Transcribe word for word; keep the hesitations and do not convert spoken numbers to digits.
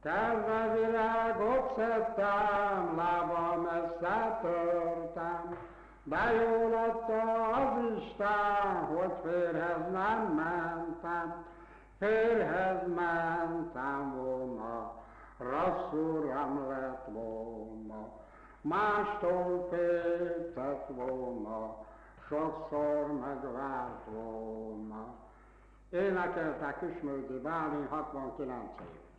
Kezdve virágot szedtem, lábam összetörtem, de jól adta az Isten, hogy férhez nem mentem, férhez mentem volna, rosszul nem lett volna, mástól féltett volna, sokszor megvárt volna. Énekelte Küsmöldi Bálint, hatvankilenc év.